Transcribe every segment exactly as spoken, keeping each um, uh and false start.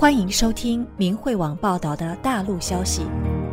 欢迎收听明慧网报道的大陆消息。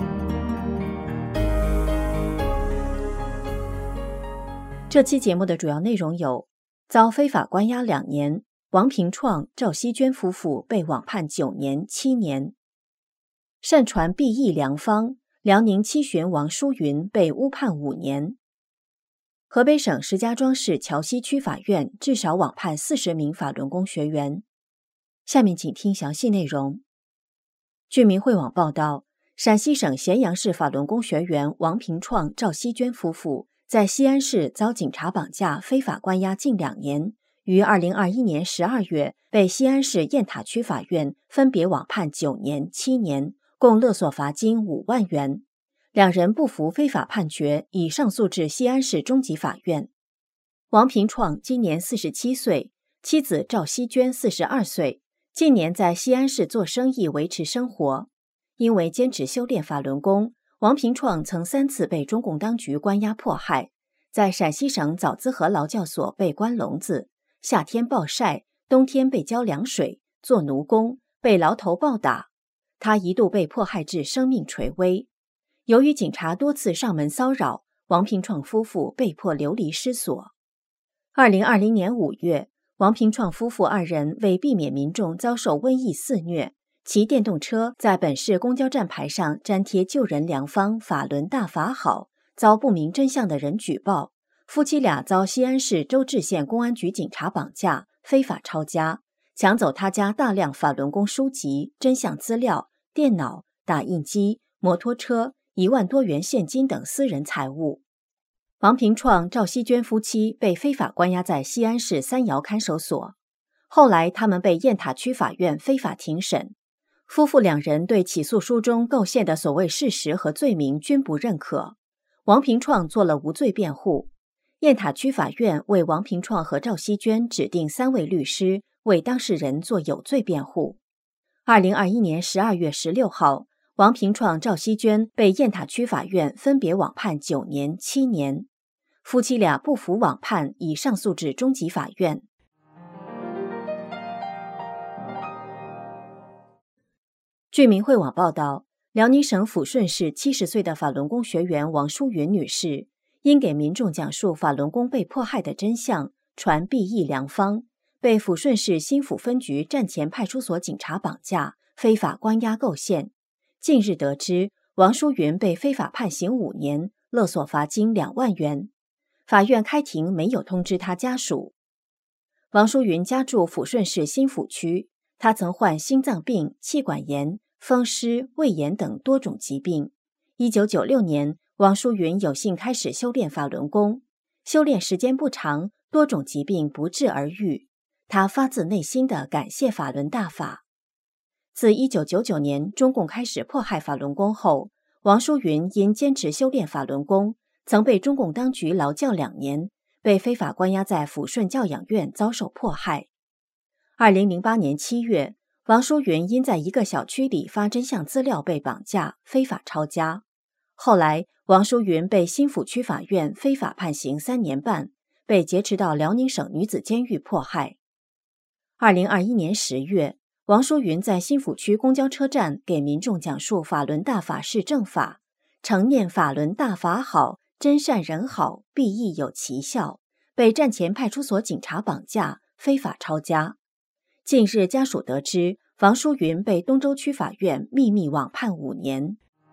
这期节目的主要内容有：遭非法关押两年，王平创、赵熙娟夫妇被网判九年、七年；擅传避疫良方，辽宁七旬王淑云被诬判五年；河北省石家庄市桥西区法院至少网判四十名法轮功学员。下面请听详细内容。据明慧网报道，陕西省咸阳市法轮功学员王平创、赵熙娟夫妇在西安市遭警察绑架非法关押近两年，于二零二一年十二月被西安市雁塔区法院分别网判九年、七年，共勒索罚金五万元。两人不服非法判决，已上诉至西安市中级法院。王平创今年四十七岁，妻子赵熙娟四十二岁，近年在西安市做生意维持生活。因为坚持修炼法轮功，王平创曾三次被中共当局关押迫害，在陕西省枣子河劳教所被关笼子，夏天暴晒，冬天被浇凉水，做奴工，被牢头暴打。他一度被迫害至生命垂危。由于警察多次上门骚扰，王平创夫妇被迫流离失所。二零二零年五月，王平创夫妇二人为避免民众遭受瘟疫肆虐，骑电动车在本市公交站牌上粘贴救人良方法轮大法好，遭不明真相的人举报。夫妻俩遭西安市周至县公安局警察绑架，非法抄家，抢走他家大量法轮功书籍、真相资料、电脑、打印机、摩托车、一万多元现金等私人财物。王平创、赵熙娟夫妻被非法关押在西安市三窑看守所，后来他们被雁塔区法院非法庭审。夫妇两人对起诉书中构陷的所谓事实和罪名均不认可。王平创做了无罪辩护，雁塔区法院为王平创和赵熙娟指定三位律师为当事人做有罪辩护。二零二一年十二月十六号，王平创、赵熙娟被雁塔区法院分别网判九年、七年。夫妻俩不服网判，已上诉至中级法院。据明慧网报道，辽宁省抚顺市七十岁的法轮功学员王淑云女士，因给民众讲述法轮功被迫害的真相，传避疫良方，被抚顺市新抚分局站前派出所警察绑架，非法关押构陷。近日得知，王淑云被非法判刑五年，勒索罚金两万元。法院开庭没有通知他家属。王淑云家住抚顺市新抚区，他曾患心脏病、气管炎、风湿、胃炎等多种疾病。一九九六年，王淑云有幸开始修炼法轮功，修炼时间不长，多种疾病不治而愈。他发自内心地感谢法轮大法。自一九九九年中共开始迫害法轮功后，王淑云因坚持修炼法轮功，曾被中共当局劳教两年，被非法关押在抚顺教养院遭受迫害。二零零八年七月，王淑云因在一个小区里发真相资料被绑架，非法抄家。后来，王淑云被新抚区法院非法判刑三年半，被劫持到辽宁省女子监狱迫害。二零二一年十月，王淑云在新抚区公交车站给民众讲述法轮大法是正法，承念法轮大法好，真善人好，必亦有奇效，被站前派出所警察绑架，非法抄家。近日家属得知，王淑云被东州区法院秘密网判五年。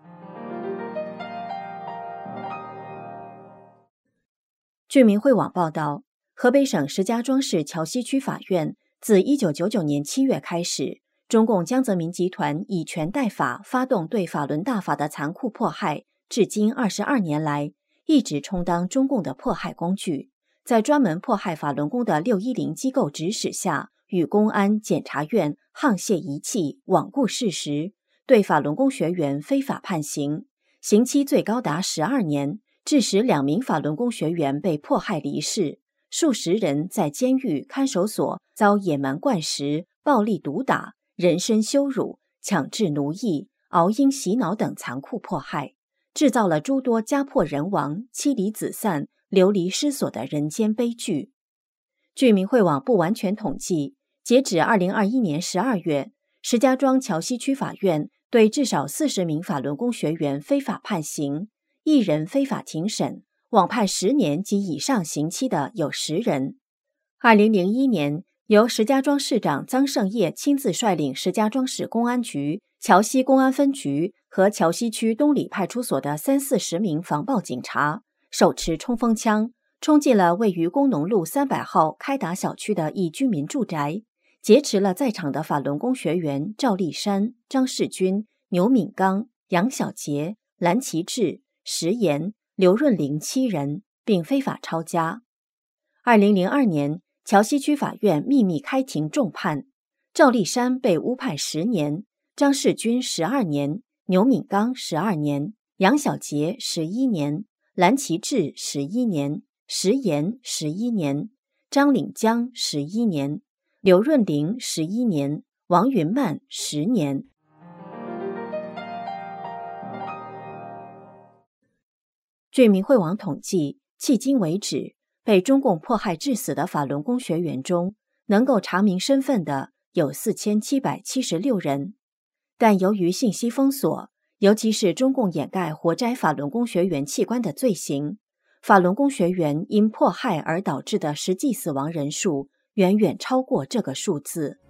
据明慧网报道，河北省石家庄市桥西区法院自一九九九年七月开始，中共江泽民集团以权代法发动对法轮大法的残酷迫害，至今二十二年来，一直充当中共的迫害工具。在专门迫害法轮功的六一零机构指使下，与公安、检察院沆瀣一气，罔顾事实，对法轮功学员非法判刑，刑期最高达十二年，致使两名法轮功学员被迫害离世，数十人在监狱、看守所遭野蛮灌食、暴力毒打、人身羞辱、强制奴役、熬鹰洗脑等残酷迫害，制造了诸多家破人亡、妻离子散、流离失所的人间悲剧。据明慧网不完全统计，截止二零二一年十二月， 石家庄桥西区法院对至少四十名法轮功学员非法判刑，一人非法庭审，网判十年及以上刑期的有十人。二零零一年，由石家庄市长臧胜业亲自率领石家庄市公安局、桥西公安分局和桥西区东里派出所的三四十名防暴警察，手持冲锋枪，冲进了位于工农路三百号开达小区的一居民住宅，劫持了在场的法轮功学员赵立山、张世军、牛敏刚、杨小杰、蓝奇志、石岩、刘润玲七人，并非法抄家。二零零二年，桥西区法院秘密开庭重判，赵立山被诬判十年，张世军十二年，牛敏刚十二年，杨小杰十一年，蓝奇志十一年，石岩十一年，张岭江十一年，刘润玲十一年，王云曼十年。据民会网统计，迄今为止，被中共迫害致死的法轮功学员中，能够查明身份的有四千七百七十六人。但由于信息封锁，尤其是中共掩盖活摘法轮功学员器官的罪行，法轮功学员因迫害而导致的实际死亡人数远远超过这个数字。